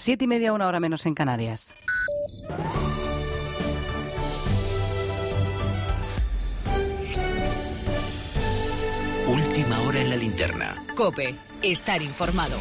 7:30, 1 hora menos en Canarias. Última hora en la linterna. COPE. Estar informado.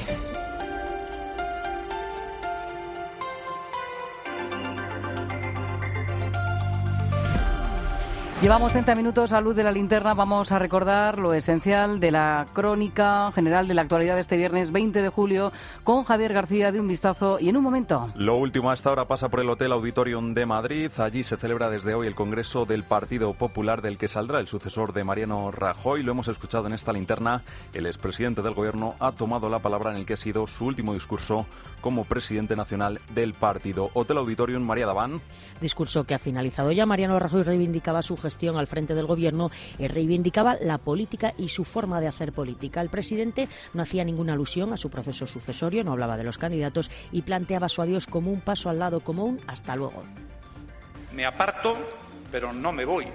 Llevamos 30 minutos a luz de la linterna. Vamos a recordar lo esencial de la crónica general de la actualidad de este viernes 20 de julio con Javier García de Un Vistazo y en un momento. Lo último a esta hora pasa por el Hotel Auditorium de Madrid. Allí se celebra desde hoy el Congreso del Partido Popular, del que saldrá el sucesor de Mariano Rajoy. Lo hemos escuchado en esta linterna. El expresidente del Gobierno ha tomado la palabra en el que ha sido su último discurso como presidente nacional del partido. Hotel Auditorium, María Daván. Discurso que ha finalizado ya. Mariano Rajoy reivindicaba su gestión al frente del Gobierno y reivindicaba la política y su forma de hacer política. El presidente no hacía ninguna alusión a su proceso sucesorio, no hablaba de los candidatos y planteaba su adiós como un paso al lado, como un hasta luego. Me aparto, pero no me voy.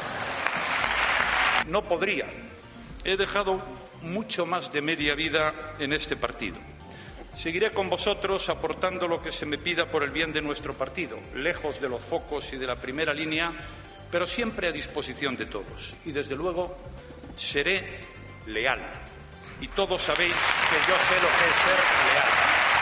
No podría. He dejado mucho más de media vida en este partido. Seguiré con vosotros aportando lo que se me pida por el bien de nuestro partido, lejos de los focos y de la primera línea, pero siempre a disposición de todos. Y desde luego seré leal. Y todos sabéis que yo sé lo que es ser leal.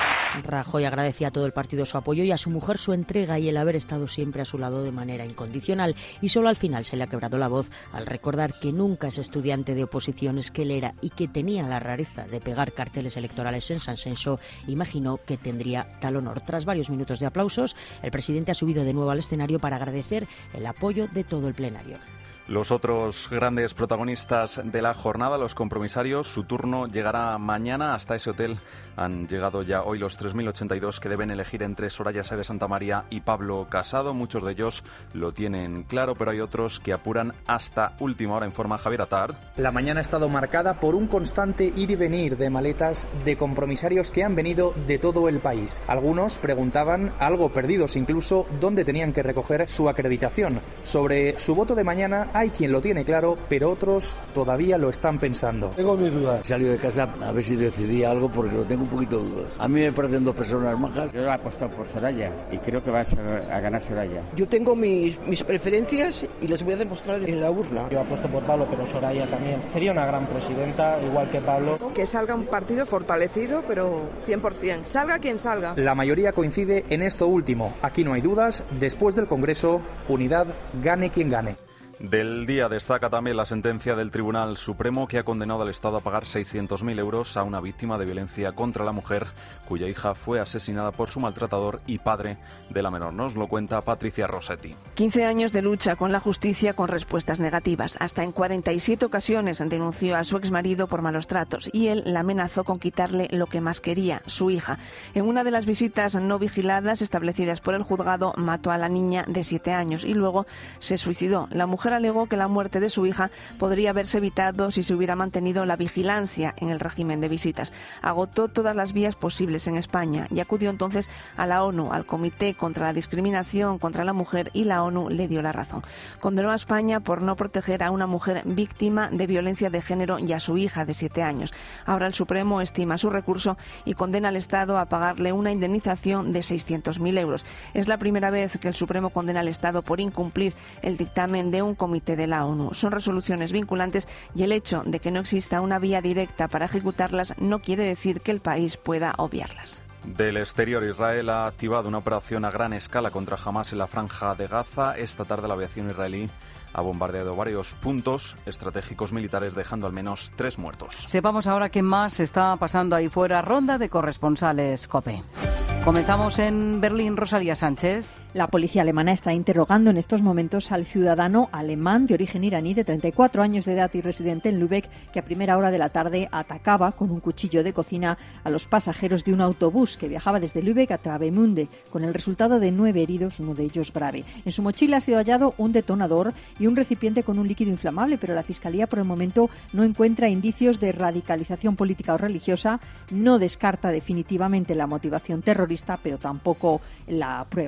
Rajoy agradecía a todo el partido su apoyo y a su mujer su entrega y el haber estado siempre a su lado de manera incondicional. Y solo al final se le ha quebrado la voz al recordar que nunca es estudiante de oposiciones, que él era y que tenía la rareza de pegar carteles electorales en San Senso. Imaginó que tendría tal honor. Tras varios minutos de aplausos, el presidente ha subido de nuevo al escenario para agradecer el apoyo de todo el plenario. Los otros grandes protagonistas de la jornada, los compromisarios, su turno llegará mañana. Hasta ese hotel han llegado ya hoy los 3.082 que deben elegir entre Soraya Sáez de Santamaría y Pablo Casado. Muchos de ellos lo tienen claro, pero hay otros que apuran hasta última hora, informa Javier Atard. La mañana ha estado marcada por un constante ir y venir de maletas de compromisarios que han venido de todo el país. Algunos preguntaban, algo perdidos incluso, dónde tenían que recoger su acreditación. Sobre su voto de mañana hay quien lo tiene claro, pero otros todavía lo están pensando. Tengo mis dudas. He salido de casa a ver si decidía algo porque lo tengo un poquito de dudas. A mí me parecen dos personas majas. Yo he apostado por Soraya y creo que va a ganar Soraya. Yo tengo mis preferencias y las voy a demostrar en la urna. Yo apuesto por Pablo, pero Soraya también. Sería una gran presidenta, igual que Pablo. Que salga un partido fortalecido, pero 100%. Salga quien salga. La mayoría coincide en esto último. Aquí no hay dudas. Después del Congreso, unidad, gane quien gane. Del día destaca también la sentencia del Tribunal Supremo que ha condenado al Estado a pagar 600.000 euros a una víctima de violencia contra la mujer cuya hija fue asesinada por su maltratador y padre de la menor. Nos lo cuenta Patricia Rossetti. 15 años de lucha con la justicia con respuestas negativas. Hasta en 47 ocasiones denunció a su exmarido por malos tratos y él la amenazó con quitarle lo que más quería, su hija. En una de las visitas no vigiladas establecidas por el juzgado mató a la niña de 7 años y luego se suicidó. La mujer alegó que la muerte de su hija podría haberse evitado si se hubiera mantenido la vigilancia en el régimen de visitas. Agotó todas las vías posibles en España y acudió entonces a la ONU, al Comité contra la Discriminación contra la Mujer, y la ONU le dio la razón. Condenó a España por no proteger a una mujer víctima de violencia de género y a su hija de 7 años. Ahora el Supremo estima su recurso y condena al Estado a pagarle una indemnización de 600.000 euros. Es la primera vez que el Supremo condena al Estado por incumplir el dictamen de un comité de la ONU. Son resoluciones vinculantes y el hecho de que no exista una vía directa para ejecutarlas no quiere decir que el país pueda obviarlas. Del exterior, Israel ha activado una operación a gran escala contra Hamás en la franja de Gaza. Esta tarde la aviación israelí ha bombardeado varios puntos estratégicos militares, dejando al menos 3 muertos. Sepamos ahora qué más está pasando ahí fuera. Ronda de corresponsales COPE. Comenzamos en Berlín. Rosalía Sánchez. La policía alemana está interrogando en estos momentos al ciudadano alemán de origen iraní de 34 años de edad y residente en Lübeck, que a primera hora de la tarde atacaba con un cuchillo de cocina a los pasajeros de un autobús que viajaba desde Lübeck a Travemünde, con el resultado de 9 heridos, uno de ellos grave. En su mochila ha sido hallado un detonador y un recipiente con un líquido inflamable, pero la Fiscalía por el momento no encuentra indicios de radicalización política o religiosa, no descarta definitivamente la motivación terrorista, pero tampoco la prueba. Por lo demás,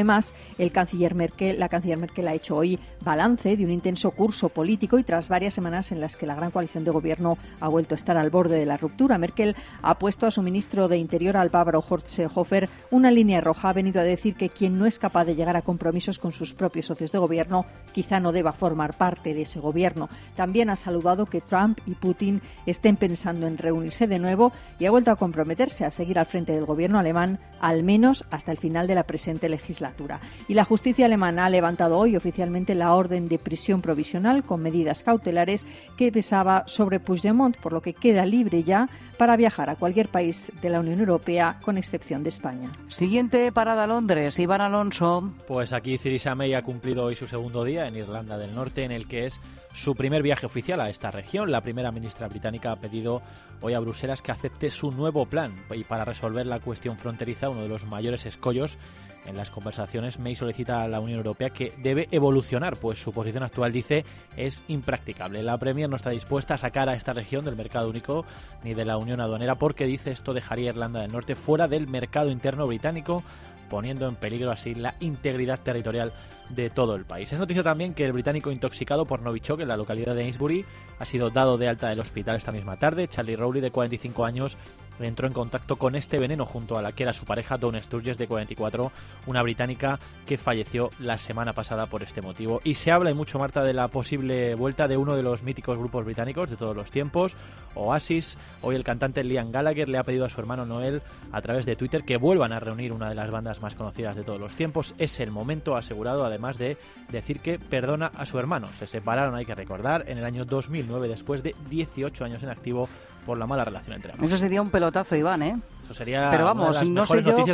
además, la canciller Merkel ha hecho hoy balance de un intenso curso político y tras varias semanas en las que la gran coalición de gobierno ha vuelto a estar al borde de la ruptura. Merkel ha puesto a su ministro de Interior, al bávaro Horst Seehofer, una línea roja. Ha venido a decir que quien no es capaz de llegar a compromisos con sus propios socios de gobierno quizá no deba formar parte de ese gobierno. También ha saludado que Trump y Putin estén pensando en reunirse de nuevo y ha vuelto a comprometerse a seguir al frente del gobierno alemán al menos hasta el final de la presente legislatura. Y la justicia alemana ha levantado hoy oficialmente la orden de prisión provisional con medidas cautelares que pesaba sobre Puigdemont, por lo que queda libre ya para viajar a cualquier país de la Unión Europea, con excepción de España. Siguiente parada, Londres. Iván Alonso. Pues aquí Theresa May ha cumplido hoy su segundo día en Irlanda del Norte, en el que es su primer viaje oficial a esta región. La primera ministra británica ha pedido hoy a Bruselas que acepte su nuevo plan, y para resolver la cuestión fronteriza, uno de los mayores escollos en las conversaciones, May solicita a la Unión Europea que debe evolucionar, pues su posición actual, dice, es impracticable. La Premier no está dispuesta a sacar a esta región del mercado único ni de la unión aduanera, porque, dice, esto dejaría a Irlanda del Norte fuera del mercado interno británico, poniendo en peligro así la integridad territorial de todo el país. Es noticia también que el británico intoxicado por Novichok en la localidad de Amesbury ha sido dado de alta del hospital esta misma tarde. Charlie Rowley, de 45 años, entró en contacto con este veneno junto a la que era su pareja Dawn Sturges, de 44, una británica que falleció la semana pasada por este motivo. Y se habla, y mucho, Marta, de la posible vuelta de uno de los míticos grupos británicos de todos los tiempos, Oasis. Hoy el cantante Liam Gallagher le ha pedido a su hermano Noel, a través de Twitter, que vuelvan a reunir una de las bandas más conocidas de todos los tiempos. Es el momento, ha asegurado, además de decir que perdona a su hermano. Se separaron, hay que recordar, en el año 2009, después de 18 años en activo por la mala relación entre ambos. Eso sería un pelotazo, Iván, ¿eh? Eso sería. Pero vamos, no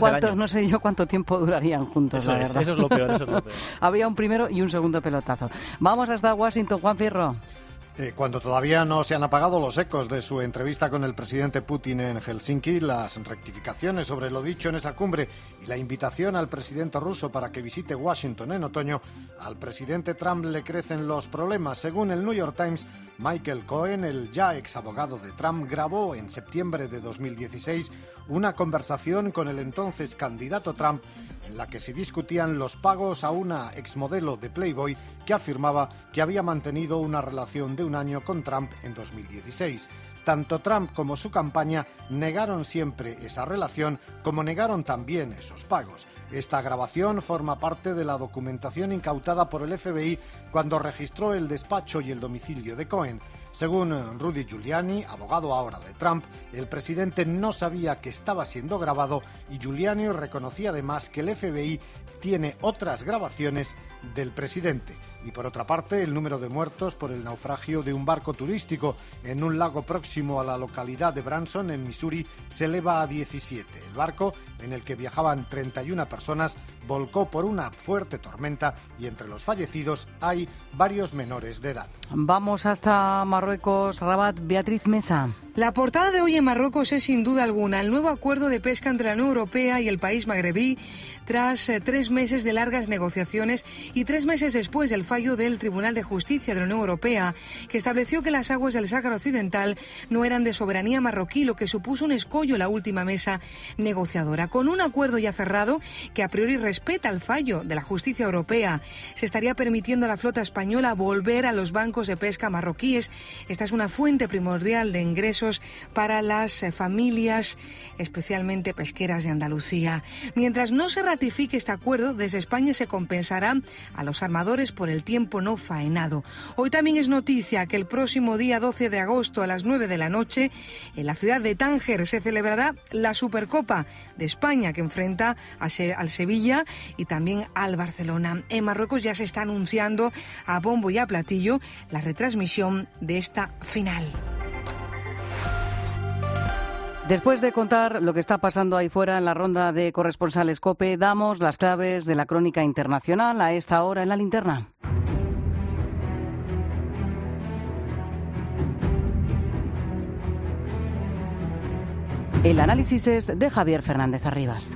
sé yo cuánto tiempo durarían juntos, eso la verdad. Eso es lo peor, eso es lo peor. Habría un primero y un segundo pelotazo. Vamos hasta Washington, Juan Fierro. Cuando todavía no se han apagado los ecos de su entrevista con el presidente Putin en Helsinki, las rectificaciones sobre lo dicho en esa cumbre y la invitación al presidente ruso para que visite Washington en otoño, al presidente Trump le crecen los problemas. Según el New York Times, Michael Cohen, el ya ex abogado de Trump, grabó en septiembre de 2016 una conversación con el entonces candidato Trump en la que se discutían los pagos a una exmodelo de Playboy que afirmaba que había mantenido una relación de un año con Trump en 2016. Tanto Trump como su campaña negaron siempre esa relación, como negaron también esos pagos. Esta grabación forma parte de la documentación incautada por el FBI cuando registró el despacho y el domicilio de Cohen. Según Rudy Giuliani, abogado ahora de Trump, el presidente no sabía que estaba siendo grabado, y Giuliani reconocía además que el FBI tiene otras grabaciones del presidente. Y por otra parte, el número de muertos por el naufragio de un barco turístico en un lago próximo a la localidad de Branson, en Missouri, se eleva a 17. El barco, en el que viajaban 31 personas, volcó por una fuerte tormenta y entre los fallecidos hay varios menores de edad. Vamos hasta Marruecos, Rabat, Beatriz Mesa. La portada de hoy en Marruecos es sin duda alguna el nuevo acuerdo de pesca entre la Unión Europea y el país magrebí tras 3 meses de largas negociaciones y 3 meses después del fallo del Tribunal de Justicia de la Unión Europea, que estableció que las aguas del Sáhara Occidental no eran de soberanía marroquí, lo que supuso un escollo en la última mesa negociadora. Con un acuerdo ya cerrado que a priori respeta el fallo de la Justicia Europea, se estaría permitiendo a la flota española volver a los bancos de pesca marroquíes. Esta es una fuente primordial de ingresos para las familias, especialmente pesqueras de Andalucía. Mientras no se ratifique este acuerdo, desde España se compensará a los armadores por el tiempo no faenado. Hoy también es noticia que el próximo día 12 de agosto a las 9 de la noche, en la ciudad de Tánger, se celebrará la Supercopa de España, que enfrenta al Sevilla y también al Barcelona. En Marruecos ya se está anunciando a bombo y a platillo la retransmisión de esta final. Después de contar lo que está pasando ahí fuera en la ronda de corresponsales COPE, damos las claves de la crónica internacional a esta hora en la linterna. El análisis es de Javier Fernández Arribas.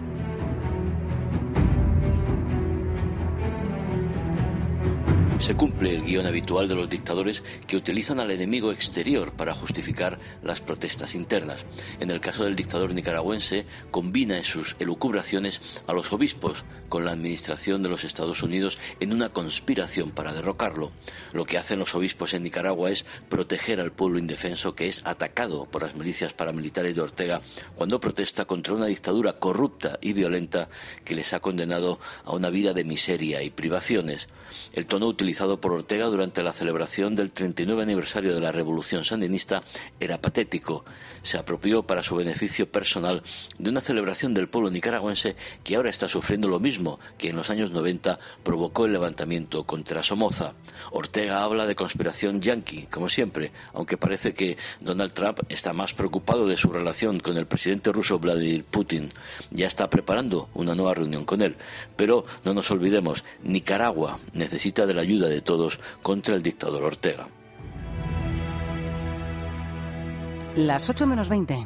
Se cumple el guión habitual de los dictadores que utilizan al enemigo exterior para justificar las protestas internas. En el caso del dictador nicaragüense, combina en sus elucubraciones a los obispos con la administración de los Estados Unidos en una conspiración para derrocarlo. Lo que hacen los obispos en Nicaragua es proteger al pueblo indefenso que es atacado por las milicias paramilitares de Ortega cuando protesta contra una dictadura corrupta y violenta que les ha condenado a una vida de miseria y privaciones. El tono utilizado por Ortega durante la celebración del 39 aniversario de la Revolución Sandinista era patético. Se apropió para su beneficio personal de una celebración del pueblo nicaragüense que ahora está sufriendo lo mismo que en los años 90 provocó el levantamiento contra Somoza. Ortega habla de conspiración yanqui, como siempre, aunque parece que Donald Trump está más preocupado de su relación con el presidente ruso Vladimir Putin. Ya está preparando una nueva reunión con él. Pero no nos olvidemos, Nicaragua necesita de la ayuda de todos contra el dictador Ortega. Las 8 menos 20.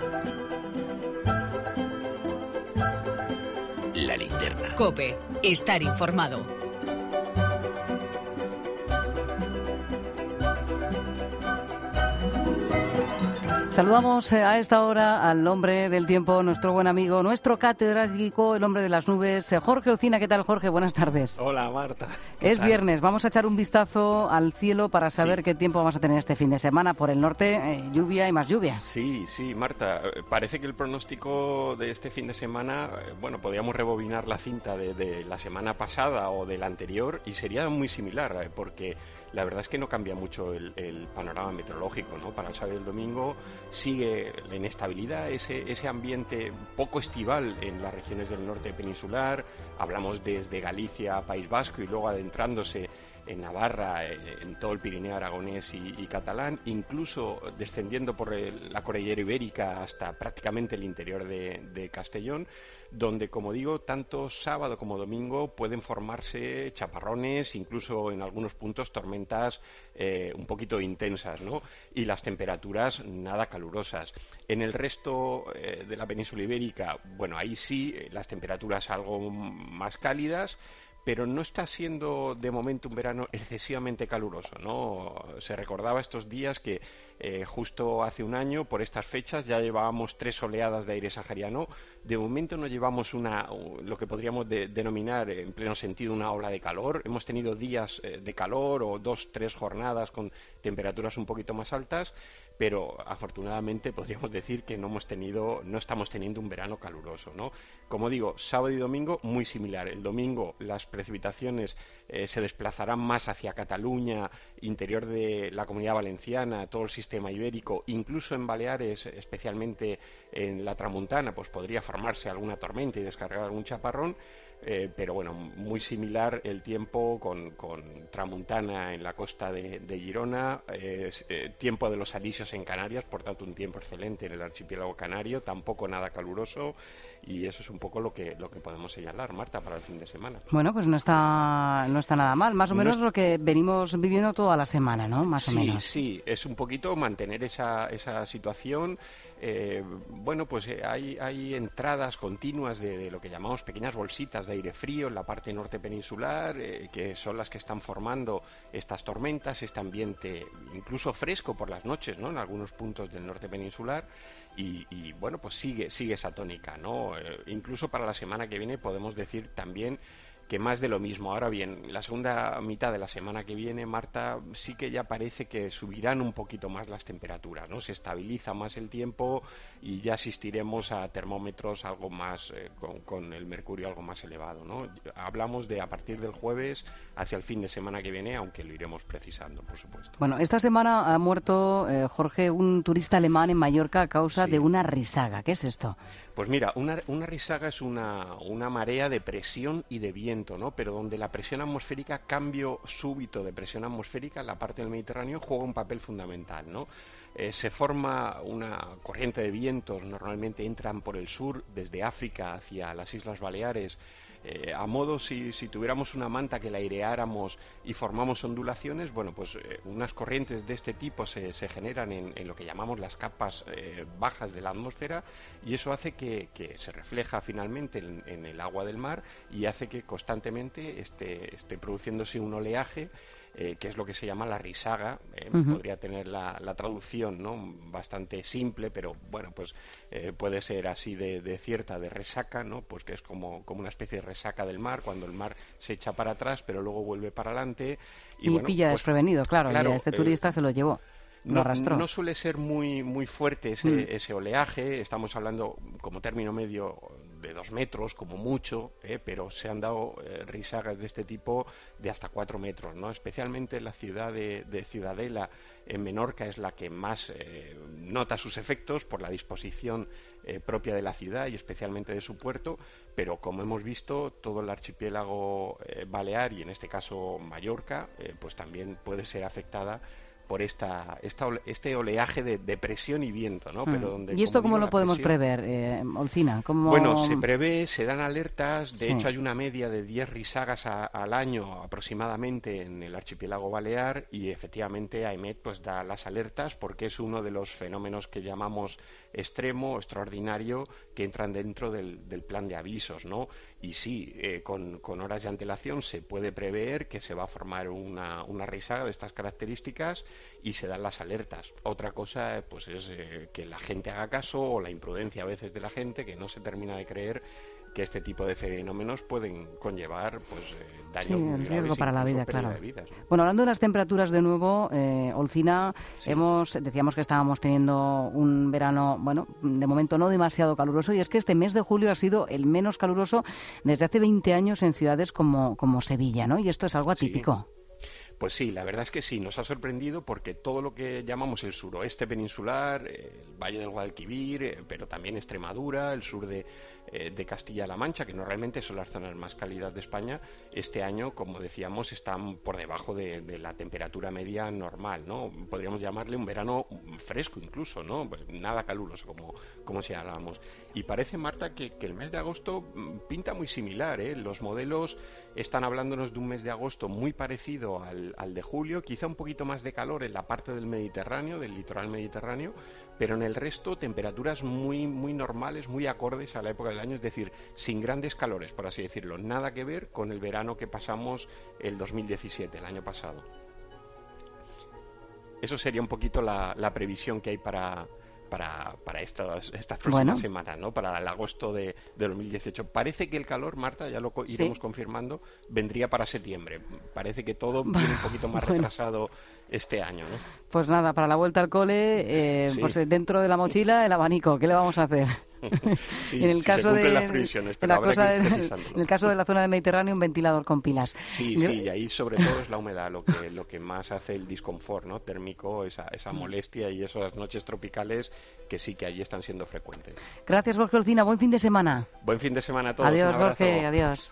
La linterna. COPE. Estar informado. Saludamos a esta hora al hombre del tiempo, nuestro buen amigo, nuestro catedrático, el hombre de las nubes, Jorge Olcina. ¿Qué tal, Jorge? Buenas tardes. Hola, Marta. Es viernes, vamos a echar un vistazo al cielo para saber qué tiempo vamos a tener este fin de semana. Por el norte, lluvia y más lluvia. Sí, Marta. Parece que el pronóstico de este fin de semana, podríamos rebobinar la cinta de la semana pasada o de la anterior y sería muy similar, porque la verdad es que no cambia mucho el panorama meteorológico, ¿no? Para el sábado y el domingo sigue la inestabilidad, ese ambiente poco estival en las regiones del norte peninsular. Hablamos desde Galicia a País Vasco y luego adentrándose en Navarra, en todo el Pirineo aragonés y catalán, incluso descendiendo por la cordillera ibérica hasta prácticamente el interior de Castellón, donde, como digo, tanto sábado como domingo pueden formarse chaparrones, incluso en algunos puntos tormentas un poquito intensas, ¿no? Y las temperaturas nada calurosas. En el resto de la península ibérica, ahí sí, las temperaturas algo más cálidas, pero no está siendo de momento un verano excesivamente caluroso, ¿no? Se recordaba estos días que justo hace un año, por estas fechas, ya llevábamos 3 oleadas de aire sahariano. De momento no llevamos lo que podríamos denominar en pleno sentido una ola de calor. Hemos tenido días de calor o 2-3 jornadas con temperaturas un poquito más altas, pero afortunadamente podríamos decir que no estamos teniendo un verano caluroso, ¿no? Como digo, sábado y domingo muy similar. El domingo las precipitaciones se desplazarán más hacia Cataluña, interior de la Comunidad Valenciana, todo el sistema ibérico, incluso en Baleares, especialmente en la Tramuntana, pues podría formarse alguna tormenta y descargar algún chaparrón. Pero muy similar el tiempo con Tramuntana en la costa de Girona, tiempo de los alisios en Canarias, por tanto un tiempo excelente en el archipiélago canario, tampoco nada caluroso, y eso es un poco lo que podemos señalar, Marta, para el fin de semana. Bueno, pues no está nada mal, más o menos lo que venimos viviendo toda la semana, ¿no? Más o menos. Sí, es un poquito mantener esa situación. Hay entradas continuas de lo que llamamos pequeñas bolsitas de aire frío en la parte norte peninsular, que son las que están formando estas tormentas, este ambiente incluso fresco por las noches, ¿no? En algunos puntos del norte peninsular. Y sigue esa tónica, ¿no? Incluso para la semana que viene podemos decir también que más de lo mismo. Ahora bien, la segunda mitad de la semana que viene, Marta, sí que ya parece que subirán un poquito más las temperaturas, ¿no? Se estabiliza más el tiempo y ya asistiremos a termómetros algo más con el mercurio algo más elevado, ¿no? Hablamos de a partir del jueves hacia el fin de semana que viene, aunque lo iremos precisando, por supuesto. Bueno, esta semana ha muerto, Jorge, un turista alemán en Mallorca a causa de una risaga. ¿Qué es esto? Pues mira, una risaga es una marea de presión y de viento, ¿no? Pero donde la presión atmosférica, cambio súbito de presión atmosférica, la parte del Mediterráneo juega un papel fundamental, ¿no? se forma una corriente de vientos, normalmente entran por el sur, desde África hacia las Islas Baleares, a modo si tuviéramos una manta que la aireáramos y formamos ondulaciones, bueno, pues unas corrientes de este tipo se generan en lo que llamamos las capas bajas de la atmósfera, y eso hace que se refleja finalmente en el agua del mar y hace que constantemente esté produciéndose un oleaje, que es lo que se llama la risaga. Podría tener la traducción, ¿no?, bastante simple, pero bueno, pues puede ser así de resaca, ¿no?, pues que es como una especie de resaca del mar, cuando el mar se echa para atrás pero luego vuelve para adelante y bueno, pilla pues, desprevenido, claro, y este turista se lo llevó. No suele ser muy fuerte ese oleaje. Estamos hablando como término medio de 2 metros como mucho, pero se han dado risagas de este tipo de hasta 4 metros, ¿no? Especialmente la ciudad de Ciudadela, en Menorca, es la que más nota sus efectos por la disposición propia de la ciudad y especialmente de su puerto, pero como hemos visto, todo el archipiélago balear, y en este caso Mallorca, pues también puede ser afectada por este oleaje de presión y viento, ¿no? Pero donde, ¿y esto cómo lo podemos prever, Olcina? Bueno, se prevé, se dan alertas, de Sí. hecho hay una media de 10 risagas al año aproximadamente en el archipiélago balear, y efectivamente AEMET pues da las alertas porque es uno de los fenómenos que llamamos extremo o extraordinario que entran dentro del plan de avisos, ¿no? Y sí, con horas de antelación se puede prever que se va a formar una risaga de estas características y se dan las alertas. Otra cosa pues es que la gente haga caso, o la imprudencia a veces de la gente, que no se termina de creer que este tipo de fenómenos pueden conllevar pues daños muy el graves, riesgo para la incluso vida, pérdida claro. de vidas, ¿no? Bueno, hablando de las temperaturas de nuevo, Olcina, Sí. decíamos que estábamos teniendo un verano, bueno, de momento no demasiado caluroso, y es que este mes de julio ha sido el menos caluroso desde hace 20 años en ciudades como Sevilla, ¿no? Y esto es algo atípico. Pues sí, la verdad es que sí, nos ha sorprendido porque todo lo que llamamos el suroeste peninsular, el Valle del Guadalquivir, pero también Extremadura, el sur de Castilla-La Mancha, que normalmente son las zonas más cálidas de España, este año, como decíamos, están por debajo de la temperatura media normal, ¿no? Podríamos llamarle un verano fresco incluso, ¿no? Pues nada caluroso, como señalábamos. Y parece, Marta, que el mes de agosto pinta muy similar, ¿eh? Los modelos están hablándonos de un mes de agosto muy parecido al de julio, quizá un poquito más de calor en la parte del Mediterráneo, del litoral mediterráneo, pero en el resto temperaturas muy normales, muy acordes a la época del año, es decir, sin grandes calores, por así decirlo, nada que ver con el verano que pasamos el 2017, el año pasado. Eso sería un poquito la previsión que hay para estas próximas semanas, ¿no? Para el agosto de 2018. Parece que el calor, Marta, ya lo iremos confirmando, vendría para septiembre. Parece que todo viene un poquito más retrasado este año, ¿no? Pues nada, para la vuelta al cole, Sí. pues dentro de la mochila el abanico, ¿qué le vamos a hacer? Sí, en el si caso se cumplen de las previsiones, en pero la habrá cosa que ir de- precisándolo. en el caso de la zona del Mediterráneo, un ventilador con pilas. Sí, y ahí sobre todo es la humedad lo que más hace el disconfort, ¿no? Térmico, esa molestia y esas noches tropicales que sí que allí están siendo frecuentes. Gracias, Jorge Olcina. Buen fin de semana. Buen fin de semana a todos. Adiós, un abrazo. Jorge. Adiós.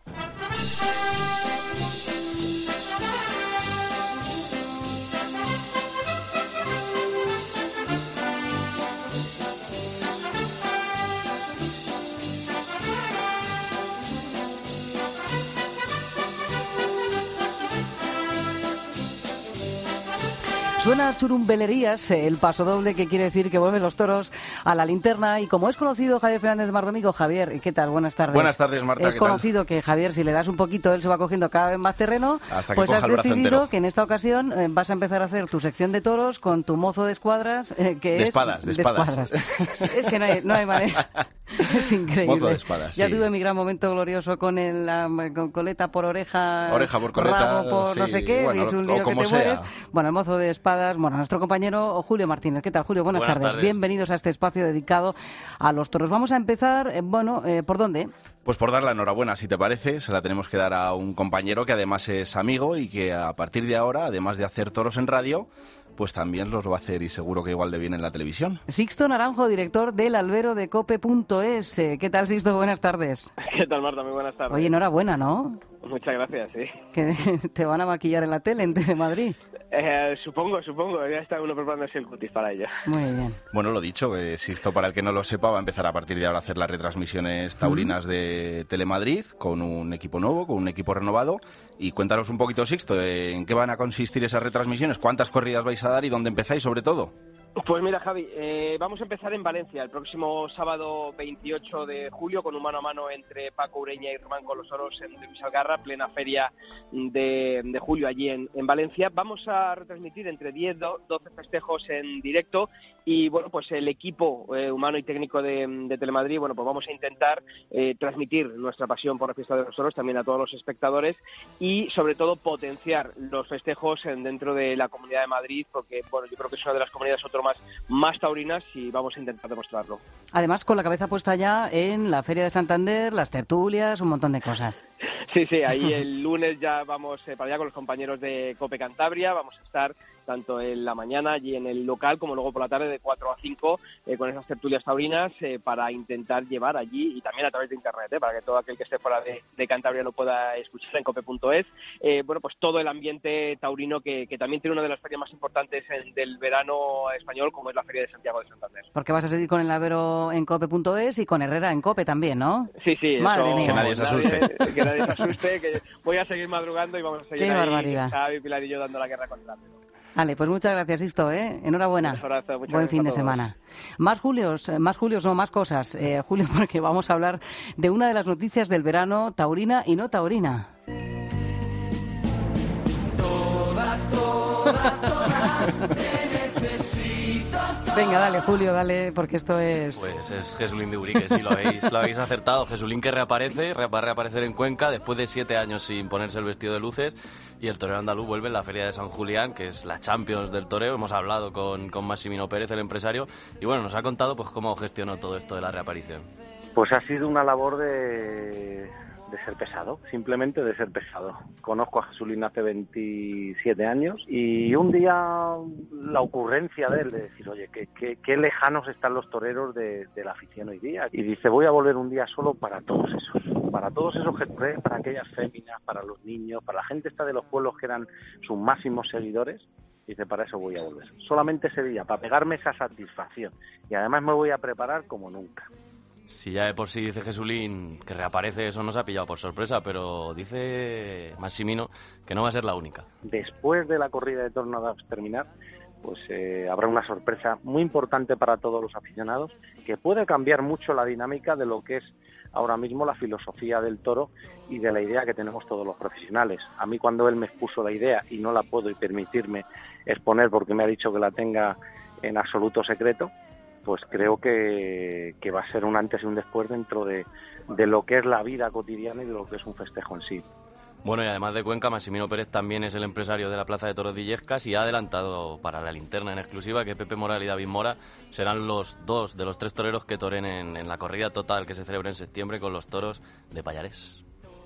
Suena Churumbelerías, el paso doble, que quiere decir que vuelven los toros a la linterna. Y como es conocido Javier Fernández Mardomico, Javier, ¿qué tal? Buenas tardes. Buenas tardes, Marta, Es ¿qué tal? conocido que Javier, si le das un poquito, él se va cogiendo cada vez más terreno. Hasta que pues coja has el brazo decidido entero. que en esta ocasión vas a empezar a hacer tu sección de toros con tu mozo de escuadras, que De es... espadas, de espadas. Es que no hay manera. Es increíble. Mozo de espadas, Ya sí. tuve mi gran momento glorioso con con coleta por oreja, Oreja por coleta, rabo por no sí, sé qué, bueno, hice un o lío que como te sea. mueres. Bueno, el mozo de espadas, bueno, nuestro compañero Julio Martínez. ¿Qué tal, Julio? Buenas tardes. Bienvenidos a este espacio dedicado a los toros. Vamos a empezar, ¿por dónde? Pues por dar la enhorabuena, si te parece, se la tenemos que dar a un compañero que además es amigo y que a partir de ahora, además de hacer toros en radio, pues también los va a hacer y seguro que igual de bien en la televisión. Sixto Naranjo, director del albero de cope.es. ¿Qué tal, Sixto? Buenas tardes. ¿Qué tal, Marta? Muy buenas tardes. Oye, enhorabuena, ¿no? Muchas gracias, sí. Que te van a maquillar en la tele, en Telemadrid. Supongo. Ya está uno preparándose el cutis para ello. Muy bien. Bueno, lo dicho, Sixto, para el que no lo sepa, va a empezar a partir de ahora a hacer las retransmisiones taurinas de Telemadrid con un equipo nuevo, con un equipo renovado. Y cuéntanos un poquito, Sixto, en qué van a consistir esas retransmisiones, cuántas corridas vais a dar y dónde empezáis, sobre todo. Pues mira, Javi, vamos a empezar en Valencia el próximo sábado 28 de julio con un mano a mano entre Paco Ureña y Román Colosoros en Luis Algarra, plena feria de julio allí en Valencia. Vamos a retransmitir entre 10 y 12 festejos en directo y, bueno, pues el equipo humano y técnico de Telemadrid, bueno, pues vamos a intentar transmitir nuestra pasión por la fiesta de los toros también a todos los espectadores y, sobre todo, potenciar los festejos dentro de la Comunidad de Madrid porque, bueno, yo creo que es una de las comunidades más taurinas y vamos a intentar demostrarlo. Además, con la cabeza puesta ya en la Feria de Santander, las tertulias, un montón de cosas. Sí, ahí el lunes ya vamos para allá con los compañeros de Cope Cantabria, vamos a estar tanto en la mañana allí en el local como luego por la tarde de 4 a 5 con esas tertulias taurinas para intentar llevar allí y también a través de internet, para que todo aquel que esté fuera de Cantabria lo pueda escuchar en cope.es. Bueno, pues todo el ambiente taurino que también tiene una de las ferias más importantes del verano español, como es la Feria de Santiago de Santander. Porque vas a seguir con el albero en cope.es y con Herrera en Cope también, ¿no? Sí. Madre mía. Que nadie se asuste. Que nadie se asuste, que voy a seguir madrugando y vamos a seguir Qué ahí, barbaridad. Javi, Pilar y yo dando la guerra contra el albero. Vale, pues muchas gracias, Sixto, Enhorabuena. Un abrazo, buen fin de semana. Más Julios, más cosas, Julio, porque vamos a hablar de una de las noticias del verano, taurina y no taurina. Venga, dale, Julio, dale, porque esto es... Pues es Jesulín de Urique, sí, lo habéis acertado. Jesulín que va a reaparecer en Cuenca después de 7 años sin ponerse el vestido de luces y el torero andaluz vuelve en la Feria de San Julián, que es la Champions del toreo. Hemos hablado con Massimino Pérez, el empresario, y bueno, nos ha contado pues cómo gestionó todo esto de la reaparición. Pues ha sido una labor de ser pesado, simplemente de ser pesado. Conozco a Jesulín hace 27 años y un día la ocurrencia de él de decir, oye, qué lejanos están los toreros de la afición hoy día. Y dice, voy a volver un día solo para todos esos que toré, para aquellas féminas, para los niños, para la gente esta de los pueblos que eran sus máximos seguidores. Dice, para eso voy a volver. Solamente ese día, para pegarme esa satisfacción. Y además me voy a preparar como nunca. Si ya de por sí dice Jesulín que reaparece, eso nos ha pillado por sorpresa, pero dice Massimino que no va a ser la única. Después de la corrida de tornados terminar, pues habrá una sorpresa muy importante para todos los aficionados que puede cambiar mucho la dinámica de lo que es ahora mismo la filosofía del toro y de la idea que tenemos todos los profesionales. A mí cuando él me expuso la idea y no la puedo permitirme exponer porque me ha dicho que la tenga en absoluto secreto, pues creo que va a ser un antes y un después dentro de lo que es la vida cotidiana y de lo que es un festejo en sí. Bueno, y además de Cuenca, Massimino Pérez también es el empresario de la Plaza de Toros de Illescas y ha adelantado para la linterna en exclusiva que Pepe Moral y David Mora serán los 2 de los 3 toreros que toren en la corrida total que se celebra en septiembre con los toros de Pallarés.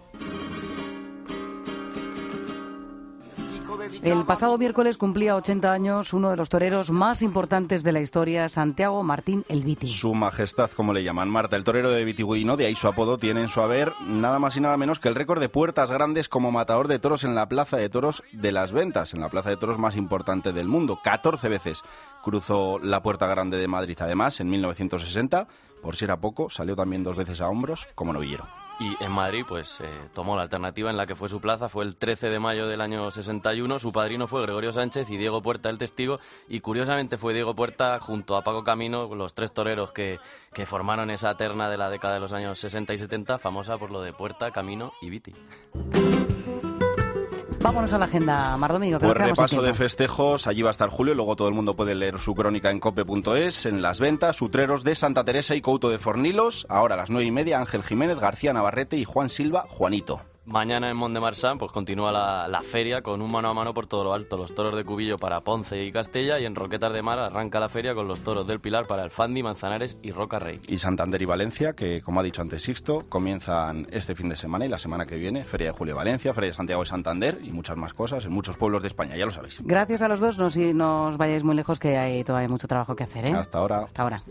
El pasado miércoles cumplía 80 años uno de los toreros más importantes de la historia, Santiago Martín el Viti. Su majestad, como le llaman. Marta, el torero de Vitigudino, de ahí su apodo, tiene en su haber nada más y nada menos que el récord de puertas grandes como matador de toros en la Plaza de Toros de Las Ventas, en la Plaza de Toros más importante del mundo. 14 veces cruzó la Puerta Grande de Madrid. Además, en 1960, por si era poco, salió también 2 veces a hombros como novillero. Y en Madrid, pues tomó la alternativa en la que fue su plaza. Fue el 13 de mayo del año 61. Su padrino fue Gregorio Sánchez y Diego Puerta el testigo. Y curiosamente fue Diego Puerta junto a Paco Camino, los 3 toreros que formaron esa terna de la década de los años 60 y 70, famosa por lo de Puerta, Camino y Viti. Vámonos a la agenda, Mar Domingo. Pues repaso de festejos, allí va a estar Julio, luego todo el mundo puede leer su crónica en cope.es, en Las Ventas, Utreros de Santa Teresa y Couto de Fornilos, ahora a las 9:30, Ángel Jiménez, García Navarrete y Juan Silva, Juanito. Mañana en Mont-de-Marsan pues continúa la feria con un mano a mano por todo lo alto. Los toros de Cubillo para Ponce y Castella, y en Roquetas de Mar arranca la feria con los toros del Pilar para el Fandi, Manzanares y Roca Rey. Y Santander y Valencia, que como ha dicho antes Sixto, comienzan este fin de semana y la semana que viene. Feria de Julio de Valencia, Feria de Santiago de Santander y muchas más cosas en muchos pueblos de España, ya lo sabéis. Gracias a los dos, no os vayáis muy lejos, que hay todavía mucho trabajo que hacer, ¿eh? Hasta ahora. Hasta ahora.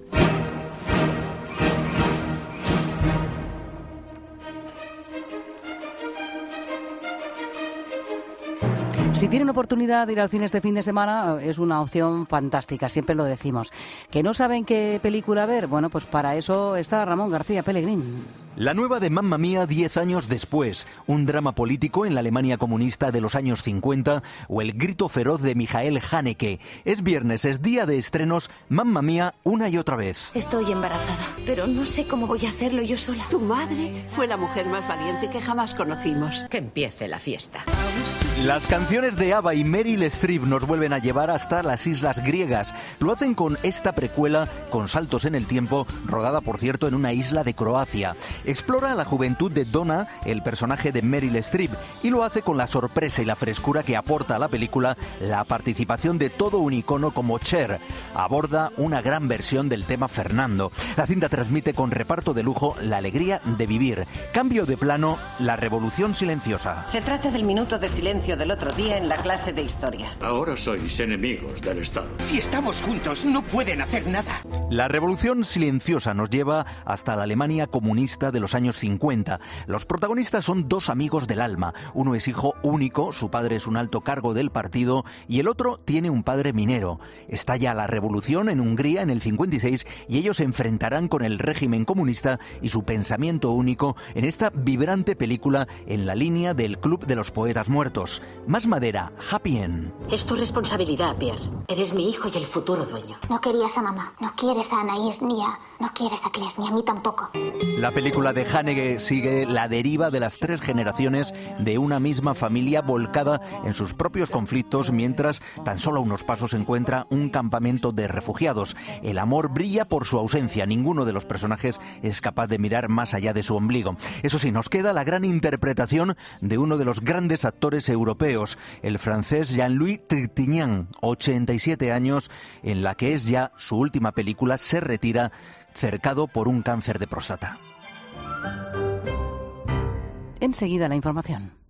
Si tienen oportunidad de ir al cine este fin de semana, es una opción fantástica, siempre lo decimos. ¿Que no saben qué película ver? Bueno, pues para eso está Ramón García Pellegrín. La nueva de Mamma Mía 10 años después, un drama político en la Alemania comunista de los años 50 o el grito feroz de Michael Haneke. Es viernes, es día de estrenos, Mamma Mía una y otra vez. Estoy embarazada, pero no sé cómo voy a hacerlo yo sola. Tu madre fue la mujer más valiente que jamás conocimos. Que empiece la fiesta. Las canciones de ABBA y Meryl Streep nos vuelven a llevar hasta las islas griegas. Lo hacen con esta precuela, con saltos en el tiempo, rodada por cierto en una isla de Croacia. Explora la juventud de Donna, el personaje de Meryl Streep, y lo hace con la sorpresa y la frescura que aporta a la película la participación de todo un icono como Cher. Aborda una gran versión del tema Fernando. La cinta transmite con reparto de lujo la alegría de vivir. Cambio de plano, la revolución silenciosa. Se trata del minuto de silencio del otro día en la clase de historia. Ahora sois enemigos del Estado. Si estamos juntos, no pueden hacer nada. La revolución silenciosa nos lleva hasta la Alemania comunista de los años 50. Los protagonistas son dos amigos del alma. Uno es hijo único, su padre es un alto cargo del partido, y el otro tiene un padre minero. Estalla la revolución en Hungría en el 56 y ellos se enfrentarán con el régimen comunista y su pensamiento único en esta vibrante película en la línea del Club de los Poetas Muertos. Más madera, Happy End. Es tu responsabilidad, Pierre. Eres mi hijo y el futuro dueño. No querías a mamá, no quieres a Anaïs no quieres a Claire, ni a mí tampoco. La película de Haneke sigue la deriva de las tres generaciones de una misma familia volcada en sus propios conflictos, mientras tan solo a unos pasos se encuentra un campamento de refugiados. El amor brilla por su ausencia. Ninguno de los personajes es capaz de mirar más allá de su ombligo. Eso sí, nos queda la gran interpretación de uno de los grandes actores europeos, el francés Jean-Louis Trintignant, 87 años, en la que es ya su última película, se retira cercado por un cáncer de próstata. Enseguida la información.